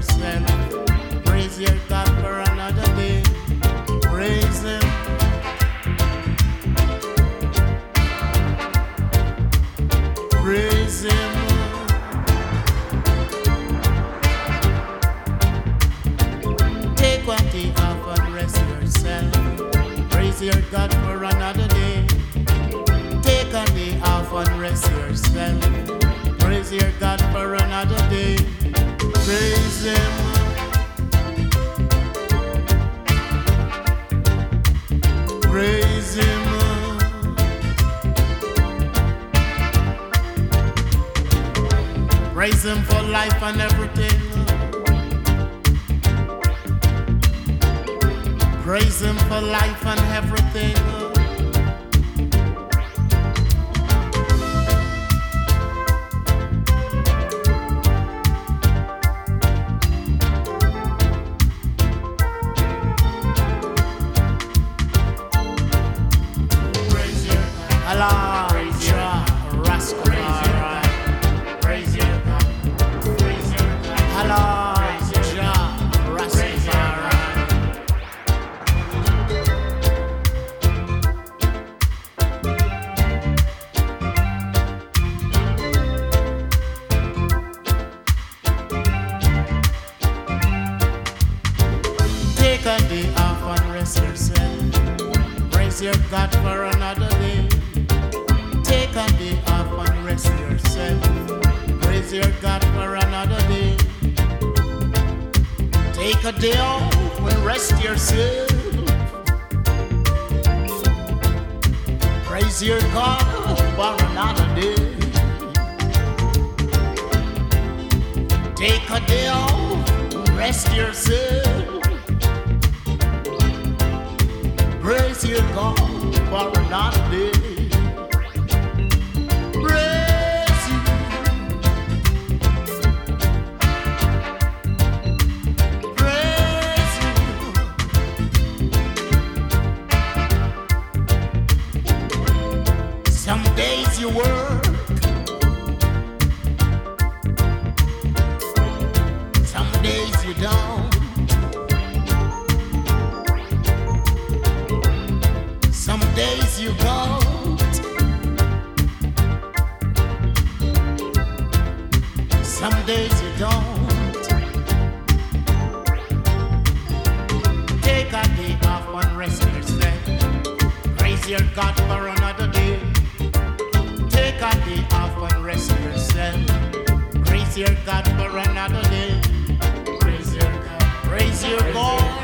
yourself. Praise your God for another day. Praise Him. Praise Him. Take one day off and rest yourself. Praise your God for another day. Take a day off and rest yourself. Praise your God for another day. Praise Him. Praise Him. Praise Him for life and everything. Praise Him for life and everything. Allah, praise Jah, Rastafari. Praise your God, praise your God. Allah, Jah, Rastafari. Take a day off and rest yourself. Praise your God for another day. Take a day off and rest yourself. Praise your God for another day. Take a day off and rest yourself. Praise your God for another day. Take a day off and rest yourself. Praise your God for another day. Some days you work, some days you don't. Some days you don't. Some days you don't. Take a day off and rest yourself. Praise your God for another day. Take a day off and rest yourself. Praise your God for another day. Praise your God. Praise your God.